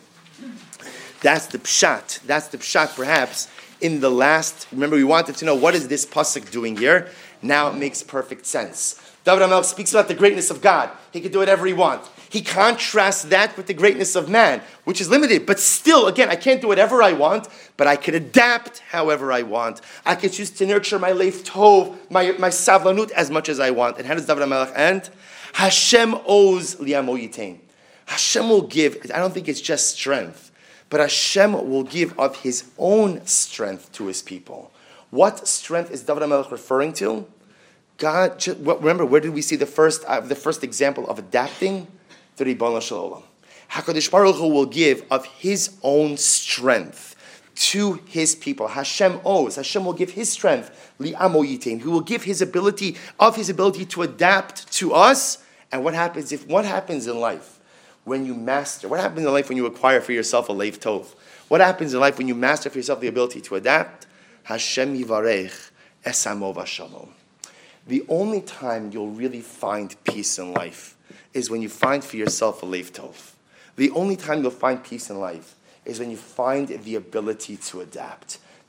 Speaker 1: That's the pshat. That's the pshat perhaps in the last, remember we wanted to know what is this pasuk doing here? Now it makes perfect sense. David HaMelech speaks about the greatness of God. He can do whatever he wants. He contrasts that with the greatness of man, which is limited. But still, again, I can't do whatever I want, but I can adapt however I want. I can choose to nurture my leif tov, my, my savlanut as much as I want. And how does David HaMelech end? Hashem owes li'amo yitain. Hashem will give, I don't think it's just strength, but Hashem will give of his own strength to his people. What strength is David HaMelech referring to? God, remember, where did we see the first uh, the first example of adapting? To Ribono Shel Olam. HaKadosh Baruch Hu will give of his own strength to his people. Hashem owes. Hashem will give his strength, li'amo yitain, who will give his ability, of his ability to adapt to us. And what happens if, what happens in life when you master? What happens in life when you acquire for yourself a leif tov? What happens in life when you master for yourself the ability to adapt? Hashem yivarech es amo v'shalom. The only time you'll really find peace in life is when you find for yourself a leif tov. The only time you'll find peace in life is when you find the ability to adapt.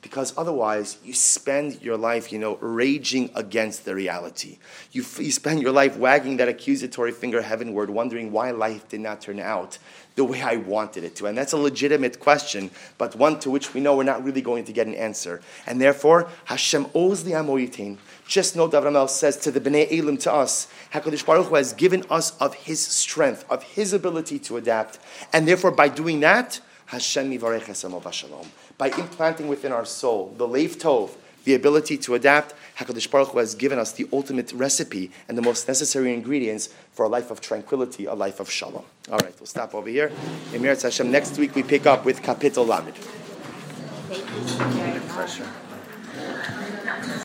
Speaker 1: Because otherwise, you spend your life, you know, raging against the reality. You, f- you spend your life wagging that accusatory finger heavenward, wondering why life did not turn out the way I wanted it to. And that's a legitimate question, but one to which we know we're not really going to get an answer. And therefore, Hashem owes the amoyitain. Just note, Avram says to the Bnei Elim, to us, HaKadosh Baruch Hu has given us of His strength, of His ability to adapt. And therefore, by doing that, Hashem yivarech esamo b'shalom. By implanting within our soul the Lev Tov, the ability to adapt, HaKadosh Baruch Hu has given us the ultimate recipe and the most necessary ingredients for a life of tranquility, a life of shalom. All right, we'll stop over here. Emir Hashem, next week we pick up with Kapitel Lamed.
Speaker 3: Thank you.
Speaker 1: Pleasure.